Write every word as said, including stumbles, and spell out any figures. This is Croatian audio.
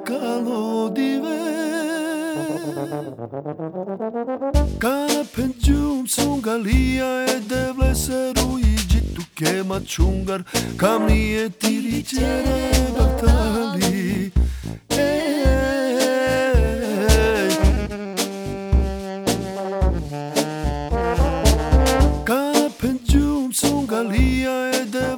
calo di ve Kana penjum sungalia e devle seruigi tu che machungar Kamni e ti ricere battali